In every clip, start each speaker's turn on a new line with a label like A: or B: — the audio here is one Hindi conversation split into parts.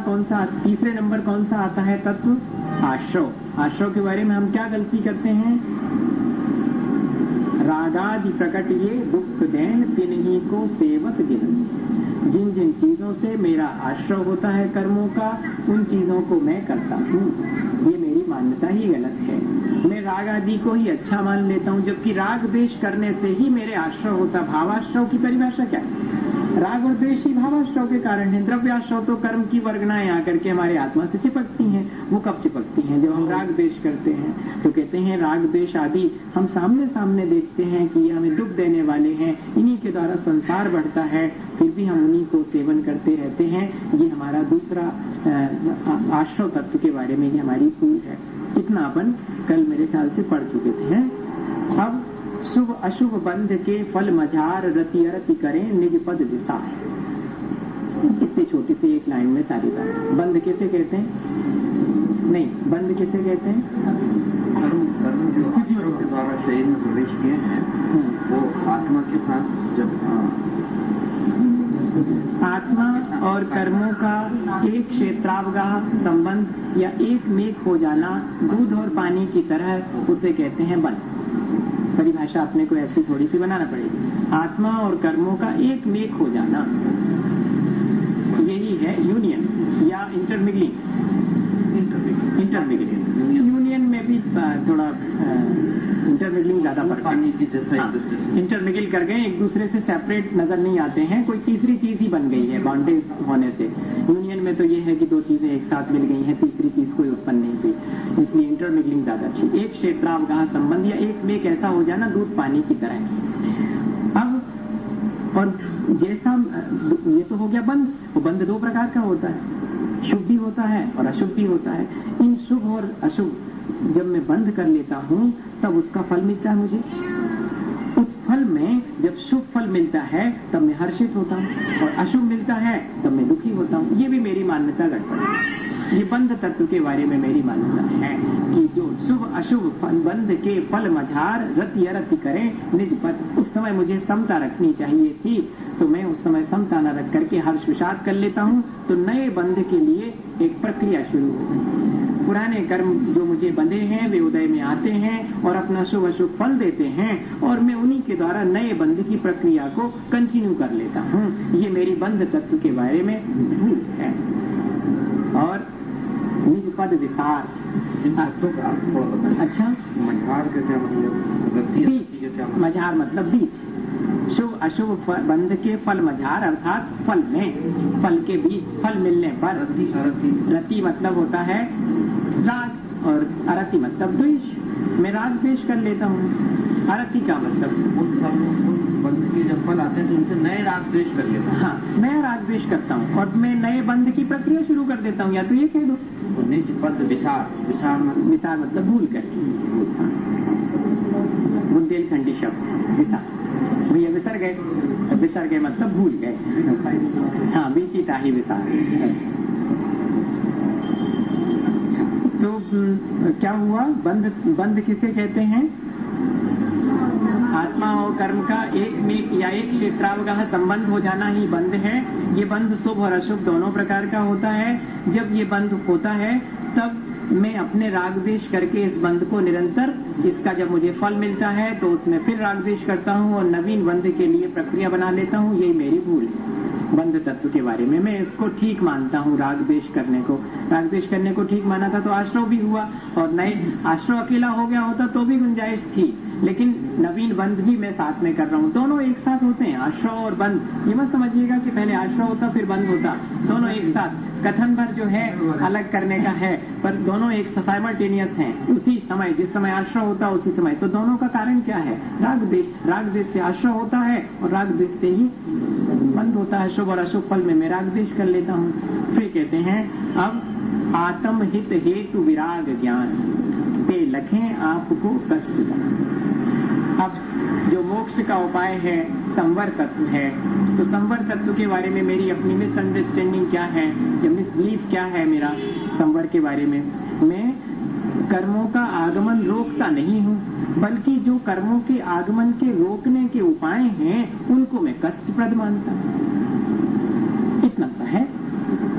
A: तीसरे नंबर कौन सा आता है तत्व? आश्रव। आश्रव के बारे में हम क्या गलती करते हैं? रागादि प्रकट ये दुख देन तिन्हीं को सेवत गिनती। जिन जिन चीजों से मेरा आश्रव होता है कर्मों का, उन चीजों को मैं करता हूँ। ये मेरी मान्यता ही गलत है। मैं राग आदि को ही अच्छा मान लेता हूँ, जबकि राग द्वेष करने से ही मेरे आश्रव होता। भावाश्रव की परिभाषा क्या है? राग और द्वेष ही भावाश्रव के कारण है। द्रव्याश्रव तो कर्म की वर्गनाएं आकर के हमारे आत्मा से चिपकती हैं। वो कब चिपकती हैं? जब हम राग द्वेष करते हैं। तो कहते हैं राग द्वेष आदि हम सामने सामने देखते हैं कि ये हमें दुख देने वाले हैं, इन्हीं के द्वारा संसार बढ़ता है, फिर भी हम उन्हीं को सेवन करते रहते हैं। ये हमारा दूसरा आश्रव तत्व के बारे में ही हमारी भूल है। इतना अपन कल मेरे ख्याल से पढ़ चुके थे। अब शुभ अशुभ बंध के फल मझार रति अरति करें निज पद विसार। इतनी छोटी सी एक लाइन में सारी बात। बंध किसे कहते हैं? नहीं, बंध किसे कहते हैं?
B: कर्म जो आश्रव के द्वारा शरीर में प्रवेश किए हैं, वो आत्मा के साथ जब
A: आत्मा और कर्मों का एक क्षेत्रावगाह संबंध या एक मेघ हो जाना दूध और पानी की तरह, उसे कहते हैं बंध। परिभाषा अपने को ऐसी थोड़ी सी बनाना पड़ेगी। आत्मा और कर्मों का एक मेघ हो जाना, यही है यूनियन या इंटरमिगलिंग। यूनियन में भी थोड़ा इंटरमिगलिंग ज्यादा
B: पानी की जैसा
A: इंटरमिगल कर गए, एक दूसरे से सेपरेट नजर नहीं आते हैं, कोई तीसरी चीज ही बन गई है बॉन्डेज होने से। यूनियन में तो ये है कि दो चीजें एक साथ मिल गई हैं, तीसरी चीज कोई उत्पन्न नहीं हुई, इसलिए इंटरमिगलिंग ज्यादा अच्छी। एक क्षेत्रावगाह संबंध या एक में कैसा हो जाना दूध पानी की तरह। अब और जैसा ये तो हो गया बंध। वो बंध दो प्रकार का होता है, शुभ भी होता है और अशुभ भी होता है। इन शुभ और अशुभ जब मैं बंद कर लेता हूँ तब उसका फल मिलता है मुझे। उस फल में जब शुभ फल मिलता है तब मैं हर्षित होता हूँ, और अशुभ मिलता है तब मैं दुखी होता हूँ। ये भी मेरी मान्यता गड़बड़ है। ये बंध तत्व के बारे में मेरी मान्यता है कि जो शुभ अशुभ बंध के फल मझार रति अरति करें निज पद। उस समय मुझे समता रखनी चाहिए थी, तो मैं उस समय समता न रख करके हर्ष विषाद कर लेता हूँ। तो नए बंध के लिए एक प्रक्रिया शुरू हो गई। पुराने कर्म जो मुझे बंधे हैं वे उदय में आते हैं और अपना शुभ अशुभ फल देते हैं, और मैं उन्हीं के द्वारा नए बंध की प्रक्रिया को कंटिन्यू कर लेता हूँ। ये मेरी बंध तत्व के बारे में भूल है। और निज पद विसार, अच्छा
B: मझार का क्या मतलब?
A: बीच। मझार मतलब बीच। शुभ अशुभ बंध के फल मझार अर्थात फल में, फल के बीच फल मिलने पर। रति मतलब होता है राग और अरति मतलब द्वेष। मैं राग द्वेष कर लेता हूँ। अरति का मतलब
B: बंध के जब फल आते हैं तो उनसे नए राग द्वेष कर लेता हूँ।
A: हाँ, नया राग द्वेष करता हूँ और मैं नए बंध की प्रक्रिया शुरू कर देता हूँ। या तो ये कह दो
B: निज पद विसार।
A: विसार मतलब भूल करके, बुंदेलखंडी शब्द विसार। भैया विसर गए, तो विसर गए मतलब भूल गए। हाँ, बीती ताही विसार। तो क्या हुआ? बंध किसे कहते हैं? आत्मा और कर्म का एक में या एक क्षेत्रावगाह संबंध हो जाना ही बंध है। ये बंध शुभ और अशुभ दोनों प्रकार का होता है। जब ये बंध होता है तब मैं अपने राग द्वेष करके इस बंध को निरंतर, इसका जब मुझे फल मिलता है तो उसमें फिर राग द्वेष करता हूँ और नवीन बंध के लिए प्रक्रिया बना लेता हूँ। यही मेरी भूल है बंध तत्व के बारे में। मैं इसको ठीक मानता हूँ, राग द्वेष करने को। राग द्वेष करने को ठीक माना था तो आश्रव भी हुआ, और नए आश्रव अकेला हो गया होता तो भी गुंजाइश थी, लेकिन नवीन बंध भी मैं साथ में कर रहा हूँ। दोनों एक साथ होते हैं, आश्रव और बंध। ये मत समझिएगा कि पहले आश्रव होता फिर बंध होता, दोनों एक साथ। कथन भर जो है अलग करने का है, पर दोनों एक साइमल्टेनियस हैं। उसी समय, जिस समय आश्रव होता उसी समय। तो दोनों का कारण क्या है? राग द्वेष। राग द्वेष से आश्रव होता है और राग द्वेष से ही बंध होता है। शुभ और अशुभ फल में मैं राग द्वेष कर लेता हूँ। फिर कहते हैं अब आत्म हित हेतु विराग ज्ञान पे लखें आपको कष्ट दान। अब जो मोक्ष का उपाय है संवर तत्व है, तो संवर तत्व के बारे में मेरी अपनी मिसअंडरस्टैंडिंग क्या है या मिसबिलीफ क्या है मेरा संवर के बारे में? मैं कर्मों का आगमन रोकता नहीं हूँ, बल्कि जो कर्मों के आगमन के रोकने के उपाय हैं उनको मैं कष्टप्रद मानता हूँ। इतना सा है। जिन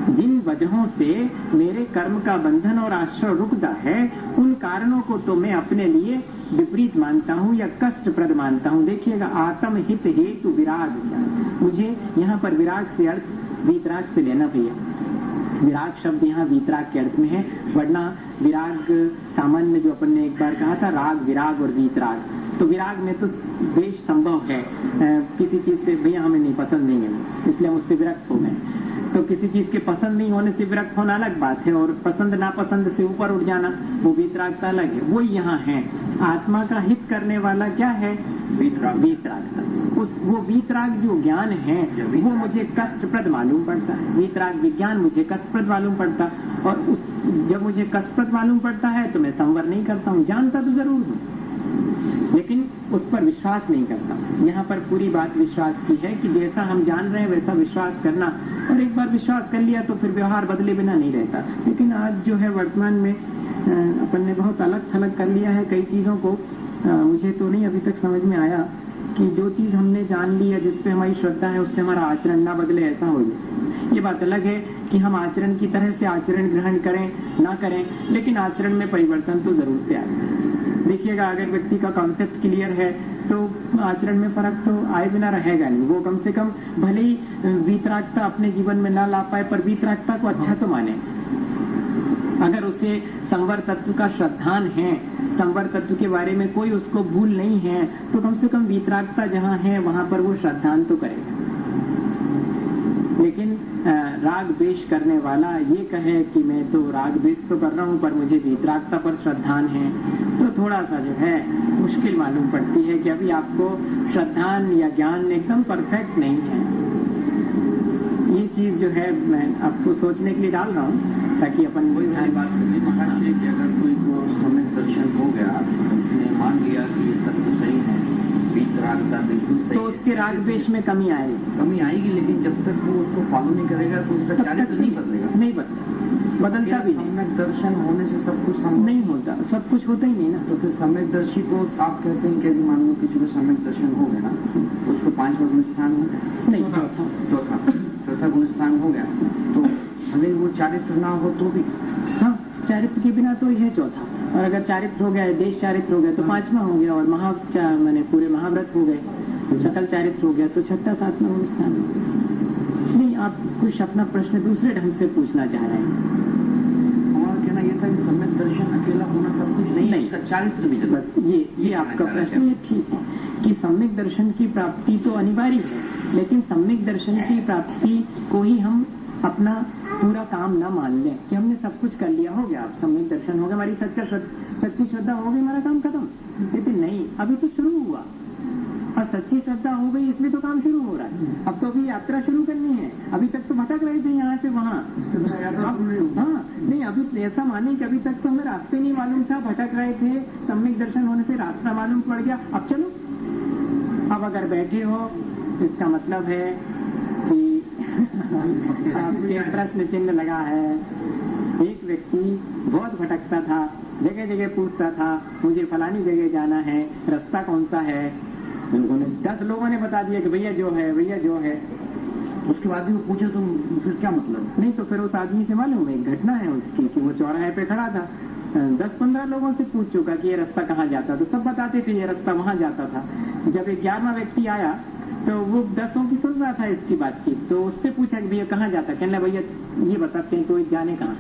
A: वजहों से मेरे कर्म का बंधन और आश्रय रुकता है, उन कारणों को तो मैं अपने लिए विपरीत मानता हूँ या कष्टप्रद मानता हूँ। देखिएगा, आत्म हित हेतु विराग, मुझे यहाँ पर विराग से अर्थ वीतराग से लेना भैया। विराग शब्द यहाँ वीतराग के अर्थ में है, वरना विराग सामान्य जो अपन ने एक बार कहा था, राग विराग और वीतराग, तो विराग में तो द्वेष संभव है, किसी चीज से भैया हमें नहीं पसंद नहीं है इसलिए हम उससे विरक्त हो गए। तो किसी चीज के पसंद नहीं होने से विरक्त होना अलग बात है, और पसंद नापसंद से ऊपर उठ जाना वो वीतरागता अलग है। वो यहाँ है, आत्मा का हित करने वाला क्या है, वीतरागता। वो वीतराग जो ज्ञान है वो मुझे कष्टप्रद मालूम पड़ता है, वीतराग विज्ञान मुझे कष्टप्रद मालूम पड़ता, और जब मुझे कष्टप्रद मालूम पड़ता है तो मैं संवर नहीं करता हूँ। जानता तो जरूर हूँ लेकिन उस पर विश्वास नहीं करता। यहाँ पर पूरी बात विश्वास की है कि जैसा हम जान रहे हैं वैसा विश्वास करना, और एक बार विश्वास कर लिया तो फिर व्यवहार बदले बिना नहीं रहता। लेकिन आज जो है वर्तमान में अपन ने बहुत अलग थलग कर लिया है कई चीजों को। मुझे तो नहीं अभी तक समझ में आया कि जो चीज हमने जान ली है, जिसपे हमारी श्रद्धा है, उससे हमारा आचरण ना बदले, ऐसा हो जैसे। ये बात अलग है कि हम आचरण की तरह से आचरण ग्रहण करें ना करें, लेकिन आचरण में परिवर्तन तो जरूर से आए। देखिएगा, अगर व्यक्ति का कॉन्सेप्ट क्लियर है तो आचरण में फर्क तो आए बिना रहेगा नहीं। वो कम से कम भले ही वीतरागता अपने जीवन में ना ला पाए, पर वीतरागता को अच्छा तो माने। अगर उसे संवर तत्व का श्रद्धान है, संवर तत्व के बारे में कोई उसको भूल नहीं है, तो कम से कम वीतरागता जहाँ है वहां पर वो श्रद्धान तो करेगा। लेकिन राग द्वेष करने वाला ये कहे कि मैं तो राग द्वेष तो कर रहा हूँ पर मुझे वीतरागता पर श्रद्धान है, तो थोड़ा सा जो है मुश्किल मालूम पड़ती है कि अभी आपको श्रद्धान या ज्ञान एकदम परफेक्ट नहीं है। ये चीज जो है मैं आपको सोचने के लिए डाल रहा हूँ ताकि अपन
B: कोई बात होगी महाशय कि अगर कोई को सम्यक दर्शन हो गया, उसने मान लिया कि ये तत्व सही है, वीतरागता बिल्कुल सही,
A: तो उसके राग द्वेष में कमी आएगी।
B: लेकिन जब तक वो उसको फॉलो नहीं करेगा तो उसका चारित्र नहीं बदलेगा।
A: नहीं बदलता भी नहीं।
B: सम्यक दर्शन होने से सब कुछ
A: नहीं होता, सब कुछ होता ही नहीं ना।
B: तो फिर सम्यक दर्शी को आप कहते हैं कि यदि मान लो किसी को सम्यक दर्शन हो गया ना, तो उसको 5वां गुण स्थान हो गया, नहीं चौथा गुण स्थान हो गया, तो भले वो चारित्र ना हो तो भी,
A: हाँ, चारित्र के बिना तो यह चौथा, और अगर चारित्र हो गया, देश चारित्र हो गया तो 5वां हो गया, और मैंने पूरे महाव्रत हो गए, सकल चारित्र हो गया तो 6ठा 7वां गुण स्थान हो गया। नहीं, आप कुछ अपना प्रश्न दूसरे ढंग से पूछना चाह रहे हैं।
B: हमारा कहना यह था कि सम्यक दर्शन अकेला होना सब कुछ नहीं, चारित्र भी
A: बस ये आपका प्रश्न ये ठीक है कि सम्यक दर्शन की प्राप्ति तो अनिवार्य है, लेकिन सम्यक दर्शन की प्राप्ति को ही हम अपना पूरा काम ना मान लें कि हमने सब कुछ कर लिया, हो गया, अब सम्यक दर्शन हो गया, हमारी सच्ची श्रद्धा हो गई, हमारा काम खत्म। लेकिन नहीं, अभी तो शुरू हुआ, और सच्ची श्रद्धा हो गई इसलिए तो काम शुरू हो रहा है। अब तो अभी यात्रा शुरू करनी है, अभी तक तो भटक रहे थे यहाँ से वहाँ। हाँ, नहीं, अभी ऐसा माने कि अभी तक तो हमें रास्ते नहीं मालूम था, भटक रहे थे, सम्यक दर्शन होने से रास्ता मालूम पड़ गया। अब चलो, अब अगर बैठे हो इसका मतलब है कि आपके प्रश्न चिन्ह लगा है। एक व्यक्ति बहुत भटकता था, जगह जगह पूछता था मुझे फलानी जगह जाना है, रास्ता कौन सा है। उन्होंने 10 लोगों ने बता दिया कि भैया जो है।
B: उसके बाद भी वो पूछे तो फिर क्या मतलब?
A: नहीं, तो फिर उस आदमी से मालूम है, एक घटना है उसकी कि वो चौराहे पे खड़ा था, 10-15 लोगों से पूछ चुका कि ये रास्ता कहाँ जाता, तो सब बताते थे ये रास्ता वहां जाता था। जब 11वां व्यक्ति आया तो वो 10 की सुन रहा था इसकी बातचीत, तो उससे पूछा कि भैया कहाँ जाता, कहने भैया ये बताते हैं तो जाने कहाँ।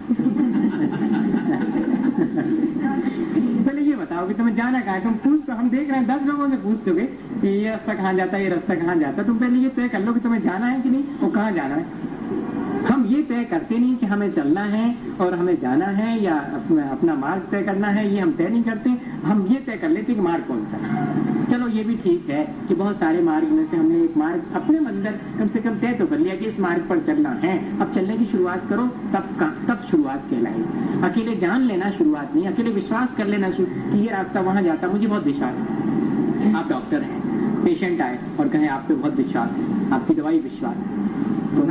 A: पहले ये बताओ कि तुम्हें जाना कहाँ है, तुम पूछ, तो हम देख रहे हैं 10 लोगों से पूछ चुके कि ये रास्ता कहाँ जाता है, ये रास्ता कहाँ जाता है, तुम पहले ये तय कर लो कि तुम्हें जाना है कि नहीं, और कहाँ जाना है। हम ये तय करते नहीं कि हमें चलना है और हमें जाना है या अपना मार्ग तय करना है, ये हम तय नहीं करते। हम ये तय कर लेते कि मार्ग कौन सा है। चलो ये भी ठीक है कि बहुत सारे मार्ग में से हमने एक मार्ग अपने अंदर कम से कम तय तो कर लिया कि इस मार्ग पर चलना है, अब चलने की शुरुआत करो, तब शुरुआत कहलाएगी। अकेले जान लेना शुरुआत नहीं, अकेले विश्वास कर लेना कि ये रास्ता वहां जाता, मुझे बहुत विश्वास है। आप डॉक्टर हैं, पेशेंट आए और कहें आप पे बहुत विश्वास है, आपकी दवाई विश्वास है, तो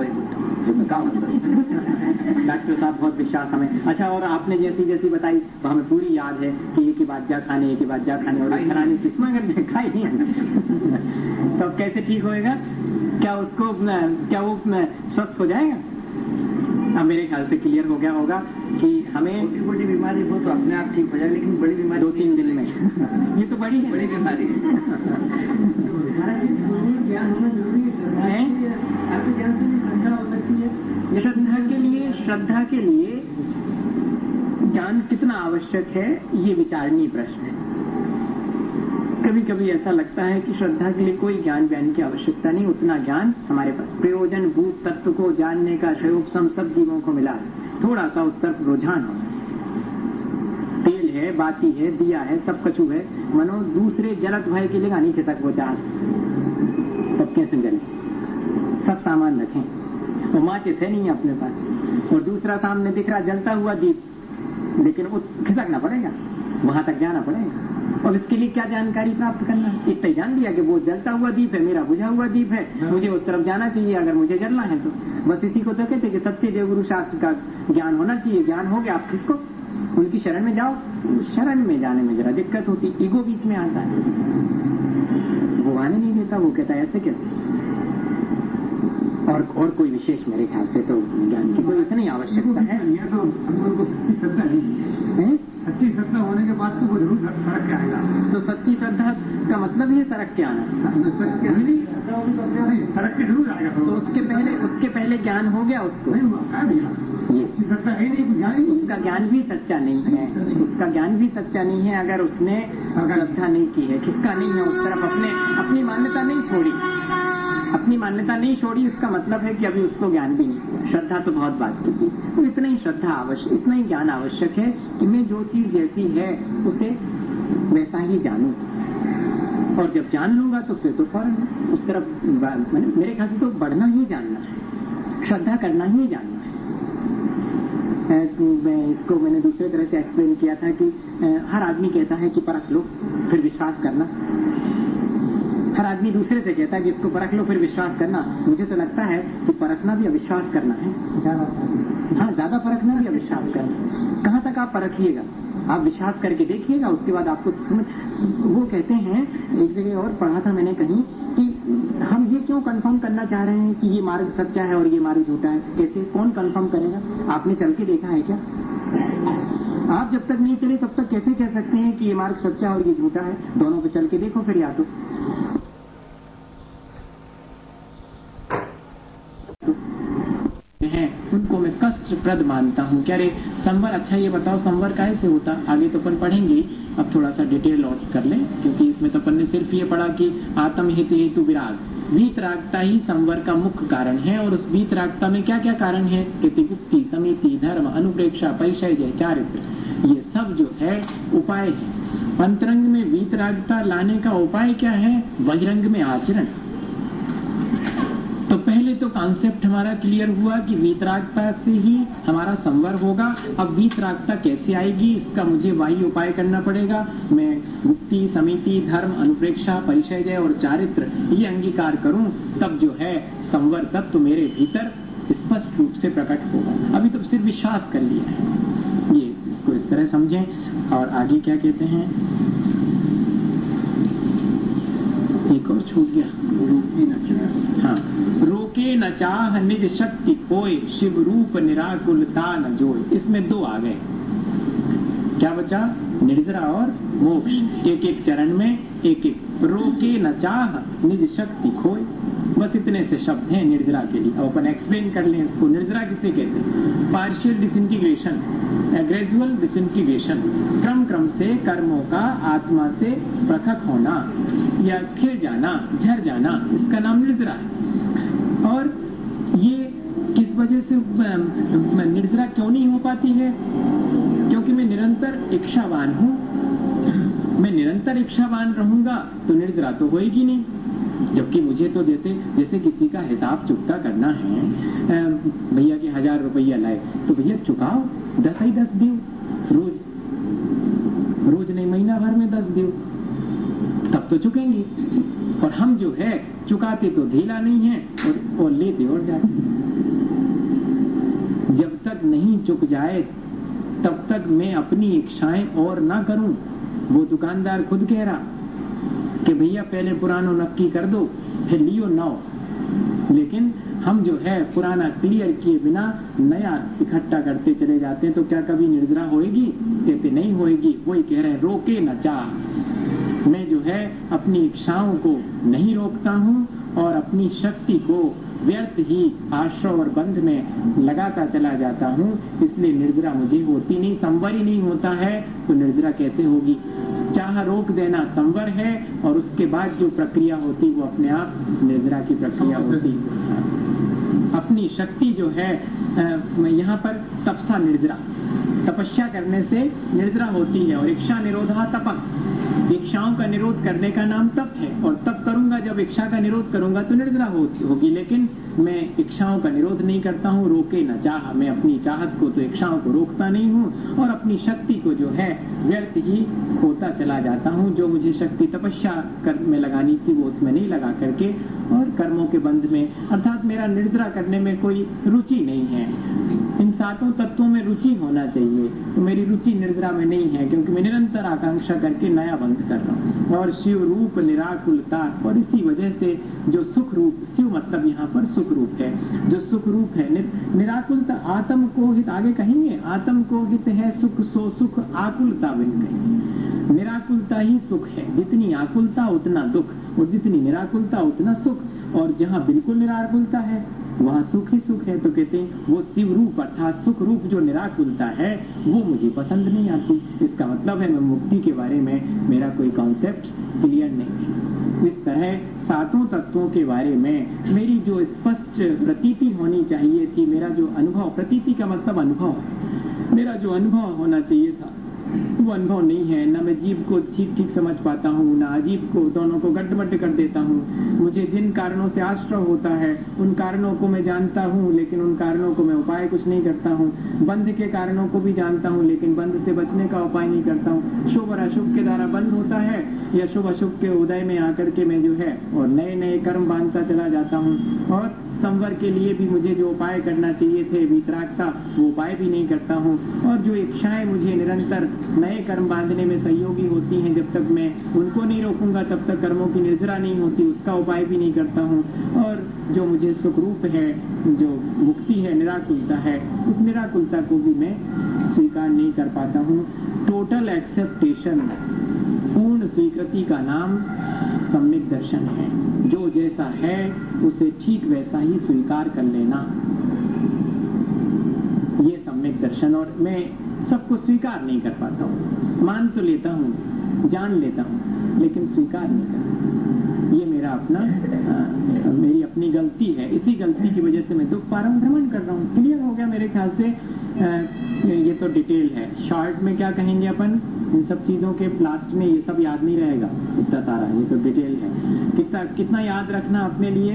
A: डॉक्टर साहब बहुत विश्वास हमें। अच्छा, और आपने जैसी बताई हमें पूरी याद है कि ये की बात जा खाने और खरानी मगर खाई नहीं। तो कैसे ठीक होएगा? क्या वो स्वस्थ हो जाएगा? अब मेरे ख्याल से क्लियर हो गया होगा कि हमें
B: छोटी मोटी बीमारी हो तो अपने आप ठीक हो जाए, लेकिन बड़ी बीमारी
A: 2-3 दिन में ये तो बड़ी है,
B: बड़ी बीमारी
C: ज्ञान होना जरूरी है। आपके ज्ञान से भी श्रद्धा हो सकती है।
A: श्रद्धा के लिए ज्ञान कितना आवश्यक है, ये विचारणीय प्रश्न है। कभी कभी ऐसा लगता है कि श्रद्धा के लिए कोई ज्ञान व्यान की आवश्यकता नहीं, उतना ज्ञान हमारे पास प्रयोजन भूत तत्व को जानने का शयोपशम सब जीवों को मिला है। थोड़ा सा उस तरफ रुझान होना चाहिए। तेल है, बाती है, दिया है, सब कछु है, मनो दूसरे जलत भय के लिए नहीं खिसक वो चार, तब कैसे जले? सब सामान रखें, वो माचिस है नहीं अपने पास, और दूसरा सामने दिख रहा जलता हुआ दीप, लेकिन वो खिसकना पड़ेगा, वहां तक जाना पड़ेगा। और इसके लिए क्या जानकारी प्राप्त करना है? इतना ही जान लिया कि वो जलता हुआ दीप है, मेरा बुझा हुआ दीप है, मुझे उस तरफ जाना चाहिए अगर मुझे जलना है तो। बस इसी को तो कहते कि सच्चे देवगुरु शास्त्र का ज्ञान होना चाहिए। ज्ञान हो गया, आप किसको उनकी शरण में जाओ। शरण में जाने में जरा दिक्कत होती, ईगो बीच में आता है, वो आने नहीं देता, वो कहता है ऐसे कैसे। और कोई विशेष मेरे ख्याल से तो ज्ञान की कोई इतनी आवश्यकता है।
C: तो उनको सच्ची श्रद्धा नहीं है। सच्ची श्रद्धा होने के बाद तो वो जरूर सड़क के आएगा।
A: तो सच्ची श्रद्धा का मतलब ही सड़क के आना,
C: सड़क के जरूर आएगा।
A: तो उसके पहले ज्ञान हो गया उसको,
C: नहीं हुआ ये सच्ची श्रद्धा है नहीं, ज्ञान
A: उसका ज्ञान भी सच्चा नहीं है, उसका ज्ञान भी सच्चा नहीं है अगर उसने श्रद्धा नहीं की है, खिसका नहीं है उस तरफ, अपनी मान्यता नहीं छोड़ी, अपनी मान्यता नहीं छोड़ी। इसका मतलब है कि अभी उसको ज्ञान भी नहीं। श्रद्धा तो बहुत बात की चीज, तो इतना ही श्रद्धा आवश्यक, इतना ही ज्ञान आवश्यक है कि मैं जो चीज जैसी है उसे वैसा ही जानूं, और जब जान लूंगा तो फिर तो फौरन उस तरफ मेरे ख्याल से तो बढ़ना ही जानना है, श्रद्धा करना ही जानना है। इसको मैंने दूसरे तरह से एक्सप्लेन किया था कि हर आदमी कहता है कि परख लो फिर विश्वास करना, हर आदमी दूसरे से कहता है कि इसको परख लो फिर विश्वास करना। मुझे तो लगता है कि परखना भी अविश्वास करना है, ज्यादा परखना भी अविश्वास करना। कहाँ तक आप परखिएगा, आप विश्वास करके देखिएगा, उसके बाद आपको समझ। वो कहते हैं, एक जगह और पढ़ा था मैंने कहीं, कि हम ये क्यों कंफर्म करना चाह रहे हैं कि ये मार्ग सच्चा है और ये मार्ग झूठा है? कैसे, कौन कंफर्म करेगा? आपने चल के देखा है क्या? आप जब तक नहीं चले तब तक कैसे कह सकते हैं कि ये मार्ग सच्चा है और ये झूठा है? दोनों पे चल के देखो फिर। या तो उनको मैं कष्टप्रद मानता हूँ। क्या रे संवर, अच्छा ये बताओ संवर कैसे होता? आगे तो अपन पढ़ेंगे, अब थोड़ा सा डिटेल और कर लें, क्योंकि इसमें तो अपन ने सिर्फ ये पढ़ा कि आत्म हित हेतु विराग, वीतरागता ही संवर का मुख्य कारण है। और उस वीतरागता में क्या क्या कारण है? प्रतिगुप्ति, समिति, धर्म, अनुप्रेक्षा, परिचय, चारित्र, ये सब जो है उपाय है। अंतरंग में वीतरागता लाने का उपाय क्या है? बहिरंग में आचरण। तो पहले तो कॉन्सेप्ट हमारा क्लियर हुआ कि वीतरागता से ही हमारा संवर होगा। अब वीतरागता कैसे आएगी, इसका मुझे बाह्य उपाय करना पड़ेगा। मैं गुप्ति, समिति, धर्म, अनुप्रेक्षा, परिचय और चारित्र ये अंगीकार करूं, तब जो है संवर तत्व मेरे भीतर स्पष्ट रूप से प्रकट होगा। अभी तो सिर्फ विश्वास कर लिया है, ये इसको इस तरह समझें। और आगे क्या कहते हैं, एक और छूट गया, हाँ, रोके न चाह निज शक्ति कोय, शिव रूप निराकुलता न जोय। इसमें दो आ गए, क्या बचा? निर्जरा और मोक्ष, एक एक चरण में एक एक। रोके न चाह निज शक्ति खोय, बस इतने से शब्द हैं निर्जरा के लिए। अब अपन एक्सप्लेन कर लें इसको। निर्जरा किसे कहते हैं? पार्शियल डिसइंटीग्रेशन, ग्रेजुअल डिसइंटीग्रेशन, क्रम क्रम से कर्मों का आत्मा से पृथक होना या खिल जाना, झर जाना, इसका नाम निर्जरा है। और ये किस वजह से निर्जरा क्यों नहीं हो पाती है? क्योंकि मैं निरंतर इच्छावान हूँ। मैं निरंतर इच्छावान रहूंगा तो निर्जरा तो होएगी नहीं। जबकि मुझे तो जैसे किसी का हिसाब चुकता करना है, भैया के 1000 रुपया लाए तो भैया चुकाओ, 10 ही 10 दियो, रोज नहीं, महीना भर में 10 दियो, तब तो चुकेंगे। और हम जो है चुकाते तो ढीला नहीं है और लेते और जाते। जब तक नहीं चुक जाए तब तक मैं अपनी इच्छाएं और ना करूं। वो दुकानदार खुद कह रहा कि भैया पहले पुरानो नक्की कर दो फिर लियो नौ, लेकिन हम जो है पुराना क्लियर किए बिना नया इकट्ठा करते चले जाते हैं। तो क्या कभी निर्जरा होएगी? कहते नहीं होएगी। वही कह रहे हैं, रोके न चाह। मैं जो है अपनी इच्छाओं को नहीं रोकता हूँ और अपनी शक्ति को व्यर्थ ही आश्रय और बंध में लगाता चला जाता हूँ, इसलिए निर्जरा मुझे होती नहीं। संवर ही नहीं होता है तो निर्जरा कैसे होगी? चाह रोक देना संवर है और उसके बाद जो प्रक्रिया होती वो अपने आप निर्जरा की प्रक्रिया होती। अपनी शक्ति जो है यहाँ पर तपसा निर्जरा, तपस्या करने से निर्जरा होती है। और इच्छा निरोधा तपः, इच्छाओं का निरोध करने का नाम तप है। और तप करूंगा, जब इच्छा का निरोध करूंगा तो निर्जरा होगी। लेकिन मैं इच्छाओं का निरोध नहीं करता हूँ, रोके न चाह। मैं अपनी चाहत को तो इच्छाओं को रोकता नहीं हूँ और अपनी शक्ति को जो है व्यर्थ ही होता चला जाता हूँ। जो मुझे शक्ति तपस्या में लगानी थी वो उसमें नहीं लगा करके और कर्मों के बंध में, अर्थात मेरा निर्जरा करने में कोई रुचि नहीं है। इन सातों तत्वों में रुचि होना चाहिए, तो मेरी रुचि निर्जरा में नहीं है, क्योंकि मैं निरंतर आकांक्षा करके नया बंध कर रहा हूँ। और शिव रूप निराकुलता, और इसी वजह से जो सुख रूप, शिव मतलब यहाँ पर सुख रूप है, जो सुख रूप है निराकुलता, आत्म को हित, आगे कहेंगे आत्म को हित है सुख सो सुख आकुलता बिन कहीं। निराकुलता ही सुख है, जितनी आकुलता उतना दुख, और जितनी निराकुलता उतना सुख। और जहाँ बिल्कुल निराकुलता है वहाँ सुख ही सुख है। तो कहते हैं वो शिव रूप अर्थात सुख रूप जो निराकुलता है वो मुझे पसंद नहीं आती। इसका मतलब है मैं मुक्ति के बारे में मेरा कोई कॉन्सेप्ट क्लियर नहीं है। इस तरह सातों तत्वों के बारे में मेरी जो स्पष्ट प्रतीति होनी चाहिए थी, मेरा जो अनुभव, प्रतीति का मतलब अनुभव है, मेरा जो अनुभव होना चाहिए था वो अनुभव नहीं है। न मैं जीव को ठीक ठीक समझ पाता हूँ, न अजीब को, दोनों को गड्ढमड्ढ कर देता हूँ। मुझे जिन कारणों से आश्रय होता है उन कारणों को मैं जानता हूँ, लेकिन उन कारणों को मैं उपाय कुछ नहीं करता हूँ। बंध के कारणों को भी जानता हूँ, लेकिन बंध से बचने का उपाय नहीं करता हूँ। शुभ और अशुभ के द्वारा बंध होता है, या शुभ अशुभ के उदय में आकर के मैं जो है और नए नए कर्म बांधता चला जाता हूँ। और संवर के लिए भी मुझे जो उपाय करना चाहिए थे, वितरागता, वो उपाय भी नहीं करता हूँ। और जो इच्छाएं मुझे निरंतर नए कर्म बांधने में सहयोगी होती हैं, जब तक मैं उनको नहीं रोकूंगा तब तक कर्मों की निर्जरा नहीं होती, उसका उपाय भी नहीं करता हूँ। और जो मुझे सुख रूप है, जो मुक्ति है, निराकुलता है, उस निराकुलता को भी मैं स्वीकार नहीं कर पाता हूँ। टोटल एक्सेप्टेशन, पूर्ण स्वीकृति का नाम सम्यक दर्शन है। जो जैसा है उसे ठीक वैसा ही स्वीकार कर लेना, ये सम्यक दर्शन। और मैं सबको स्वीकार नहीं कर पाता हूँ, मान तो लेता हूँ, जान लेता हूँ, लेकिन स्वीकार नहीं करता। ये मेरा अपना मेरी अपनी गलती है। इसी गलती की वजह से मैं दुख पा रहा हूँ, भ्रमण कर रहा हूँ। क्लियर हो गया मेरे ख्याल से। ये तो डिटेल है। शॉर्ट में क्या कहेंगे अपन, इन सब चीजों के लास्ट में ये सब याद नहीं रहेगा इतना सारा, ये तो डिटेल है। कितना याद रखना अपने लिए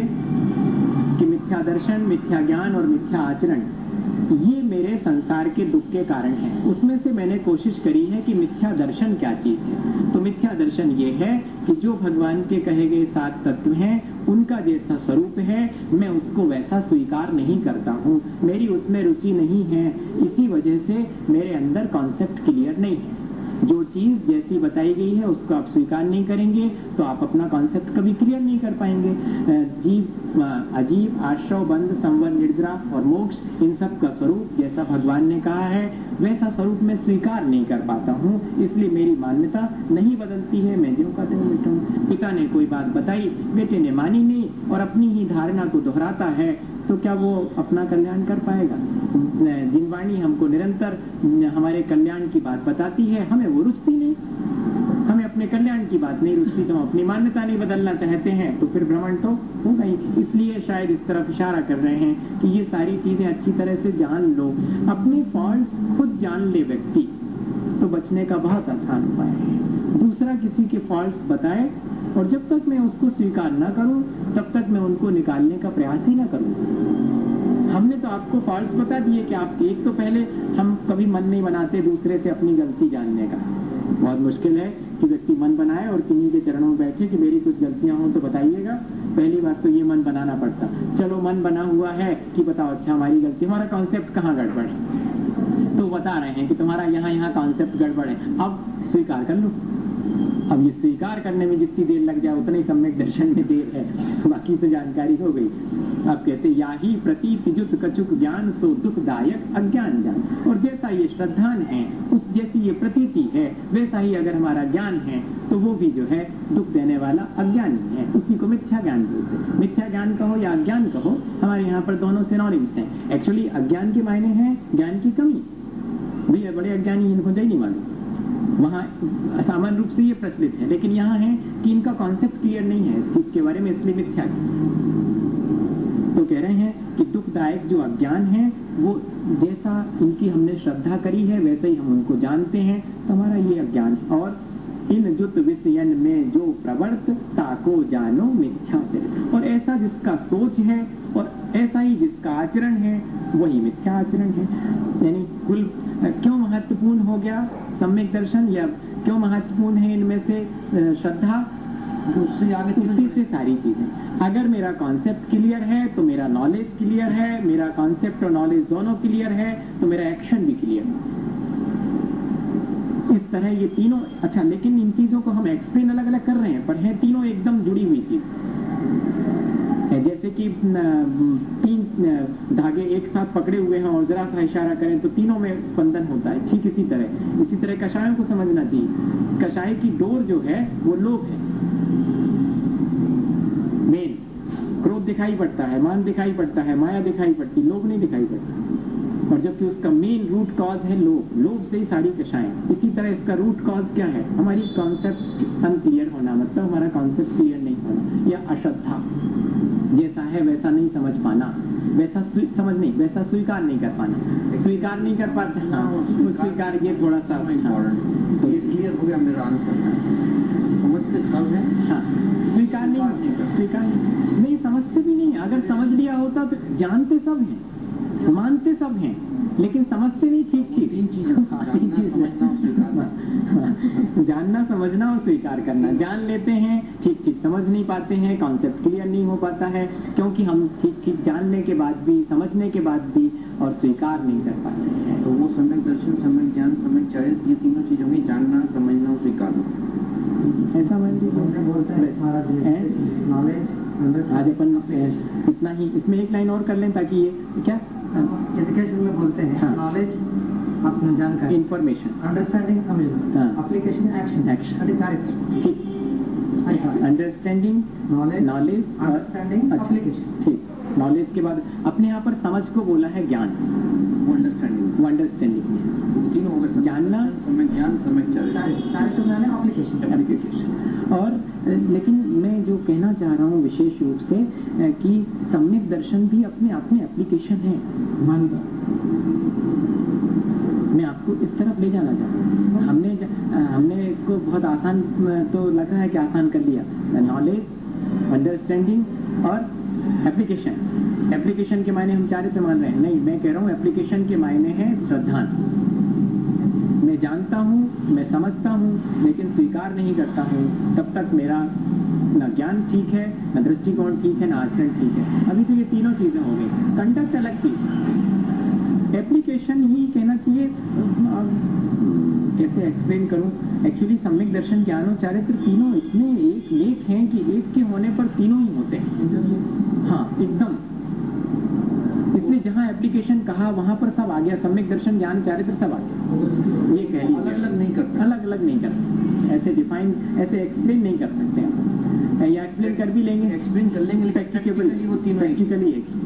A: कि मिथ्या दर्शन, मिथ्या ज्ञान और मिथ्या आचरण, ये मेरे संसार के दुख के कारण है। उसमें से मैंने कोशिश करी है कि मिथ्या दर्शन क्या चीज है। तो मिथ्या दर्शन ये है कि जो भगवान के कहे गए 7 तत्व हैं, उनका जैसा स्वरूप है मैं उसको वैसा स्वीकार नहीं करता हूँ, मेरी उसमें रुचि नहीं है। इसी वजह से मेरे अंदर कॉन्सेप्ट क्लियर नहीं है। जो चीज जैसी बताई गई है उसको आप स्वीकार नहीं करेंगे तो आप अपना कॉन्सेप्ट कभी क्लियर नहीं कर पाएंगे। जीव, अजीब, आश्रव, बंध, संवर, निर्जरा और मोक्ष, इन सब का स्वरूप जैसा भगवान ने कहा है वैसा स्वरूप मैं स्वीकार नहीं कर पाता हूँ। इसलिए मेरी मान्यता नहीं बदलती है, मैं ज्यों का त्यों बैठा हूँ। पिता ने कोई बात बताई, बेटे ने मानी नहीं और अपनी ही धारणा को दोहराता है, तो क्या वो अपना कल्याण कर पाएगा? जिनवाणी हमको निरंतर हमारे कल्याण की बात बताती है, हमें वो रुचती नहीं, हमें अपने कल्याण की बात नहीं रुचती, तो हम अपनी मान्यता नहीं बदलना चाहते हैं, तो फिर भ्रमण तो होगा ही। इसलिए शायद इस तरफ इशारा कर रहे हैं कि ये सारी चीजें अच्छी तरह से जान लो। अपने फॉल्ट खुद जान ले व्यक्ति, तो बचने का बहुत आसान उपाय है। दूसरा किसी के फॉल्ट्स बताए और जब तक मैं उसको स्वीकार न करूं तब तक मैं उनको निकालने का प्रयास ही न करूं। हमने तो आपको फॉल्ट्स बता दिए कि आप एक, तो पहले हम कभी मन नहीं बनाते दूसरे से अपनी गलती जानने का। बहुत मुश्किल है कि व्यक्ति मन बनाए और किन्हीं के चरणों में बैठे कि मेरी कुछ गलतियां हो तो बताइएगा। पहली बात तो ये मन बनाना पड़ता। चलो मन बना हुआ है कि बताओ अच्छा हमारी गलती, हमारा कॉन्सेप्ट कहाँ गड़बड़ है, तो बता रहे हैं कि तुम्हारा यहाँ कॉन्सेप्ट गड़बड़ है, अब स्वीकार कर लो। अब ये स्वीकार करने में जितनी देर लग जाए उतने सम्यक दर्शन में देर है, बाकी तो जानकारी हो गई। आप कहते या ही प्रतीति जुत कछुक ज्ञान सो दुखदायक अज्ञान जान। और जैसा ये श्रद्धान है, उस जैसी ये प्रतीति है, वैसा ही अगर हमारा ज्ञान है तो वो भी जो है दुख देने वाला अज्ञान ही है। उसी को मिथ्या ज्ञान बोलते हैं। मिथ्या ज्ञान कहो या अज्ञान कहो, हमारे यहाँ पर दोनों सिनोनिम्स हैं। एक्चुअली अज्ञान के मायने हैं ज्ञान की कमी। भैया बड़े अज्ञानी, इनको जाए नहीं मालूम, वहाँ सामान्य रूप से ये प्रचलित है, लेकिन यहाँ है कि इनका कॉन्सेप्ट क्लियर नहीं है इस चीज के बारे में, इसलिए मिथ्या। तो कह रहे हैं कि दुखदायक जो अज्ञान है वो जैसा इनकी हमने श्रद्धा करी है वैसे ही हम उनको जानते हैं, तो हमारा ये अज्ञान। और इन जुत विषयन में जो प्रवर्त ताको जानो मिथ्या से। और ऐसा जिसका सोच है और ऐसा ही जिसका आचरण है वही मिथ्या आचरण है। यानी कुल क्यों महत्वपूर्ण हो गया सम्यक दर्शन, या क्यों महत्वपूर्ण है इनमें से श्रद्धा? उससे आगे उसी से सारी चीजें। अगर मेरा कॉन्सेप्ट क्लियर है तो मेरा नॉलेज क्लियर है, मेरा कॉन्सेप्ट और नॉलेज दोनों क्लियर है तो मेरा एक्शन भी क्लियर है। इस तरह ये तीनों। अच्छा, लेकिन इन चीजों को हम एक्सप्लेन अलग अलग कर रहे हैं, पर है तीनों एकदम जुड़ी हुई चीज। जैसे कि 3 धागे एक साथ पकड़े हुए हैं और जरा सा इशारा करें तो तीनों में स्पंदन होता है। ठीक इसी तरह कषायों को समझना चाहिए। कषाय की डोर जो है वो लोभ है, मेन। क्रोध दिखाई पड़ता है, मान दिखाई पड़ता है, माया दिखाई पड़ती, लोभ नहीं दिखाई पड़ता। और जबकि उसका मेन रूट कॉज है लोभ। लोभ से ही सारी कषाएं। इसी तरह इसका रूट कॉज क्या है? हमारी कॉन्सेप्ट अनक्लियर होना, मतलब हमारा कॉन्सेप्ट क्लियर नहीं होना, या अश्रद्धा। जैसा है वैसा नहीं समझ पाना, वैसा समझ नहीं, वैसा स्वीकार नहीं कर पाना। स्वीकार नहीं कर पाते, हाँ, स्वीकार ये थोड़ा सा इम्पोर्टेंट।
B: तो ये क्लियर हो गया मेरा आंसर। समझते सब है,
A: हाँ, स्वीकार नहीं समझते भी नहीं। अगर समझ लिया होता तो जानते सब हैं, मानते सब हैं, लेकिन समझते नहीं। ठीक 3 चीजें, जानना, समझना और स्वीकार करना। जान लेते हैं, ठीक समझ नहीं पाते हैं, कॉन्सेप्ट क्लियर नहीं हो पाता है, क्योंकि हम ठीक जानने के बाद भी, समझने के बाद भी और स्वीकार नहीं कर पाते हैं।
B: तो वो सम्यक दर्शन, सम्यक ज्ञान, सम्यक चरित्र, ये तीनों चीजों में जानना, समझना और स्वीकारना।
A: ऐसा मान
C: नॉलेज।
A: आज अपन इतना ही, इसमें एक लाइन और कर लें ताकि ये क्या
C: जैसे कैसे में बोलते हैं, नॉलेज अपना जानकारी,
A: इंफॉर्मेशन,
C: अंडरस्टैंडिंग समझना, एप्लीकेशन एक्शन, चारित्र।
A: ठीक, अंडरस्टैंडिंग, नॉलेज,
C: अंडरस्टैंडिंग, एप्लीकेशन। ठीक,
A: नॉलेज के बाद अपने यहाँ पर समझ को बोला है ज्ञान, अंडरस्टैंडिंग
B: तीनों हो गए,
A: जानना,
B: सम्यक ज्ञान, सम्यक चरित्र,
A: एप्लीकेशन। और लेकिन मैं जो कहना चाह रहा हूँ विशेष रूप से कि सम्यक दर्शन भी अपने आप में एप्लीकेशन है। मैं आपको इस तरफ ले जाना चाहता हूँ। हमने इसको बहुत आसान तो लग रहा है कि आसान कर लिया। नॉलेज, अंडरस्टैंडिंग और एप्लीकेशन। एप्लीकेशन के मायने हम चारित्र मान रहे हैं? नहीं, मैं कह रहा हूँ एप्लीकेशन के मायने है श्रद्धान। मैं जानता हूँ, मैं समझता हूँ, लेकिन स्वीकार नहीं करता हूँ, तब तक मेरा न ज्ञान ठीक है, न दृष्टिकोण ठीक है, न आचरण ठीक है। अभी तो ये तीनों चीजें हो गई। कंडक्ट अलग थी, एप्लीकेशन ही कहना चाहिए। कैसे एक्सप्लेन करूं? एक्चुअली सम्यक दर्शन, ज्ञान और चारित्र तीनों इतने एक लेख हैं कि एक के होने पर तीनों ही होते हैं। हाँ, एकदम। इसलिए जहाँ एप्लीकेशन कहा वहां पर सब आ गया। सम्यक दर्शन, ज्ञान, चारित्र सब आ गया। ये कह लीजिए अलग नहीं कर सकते, ऐसे डिफाइन, ऐसे एक्सप्लेन नहीं कर सकते हम, या एक्सप्लेन कर भी लेंगे, एक्सप्लेन कर लेंगे, प्रैक्टिकली वो तीनों प्रैक्टिकली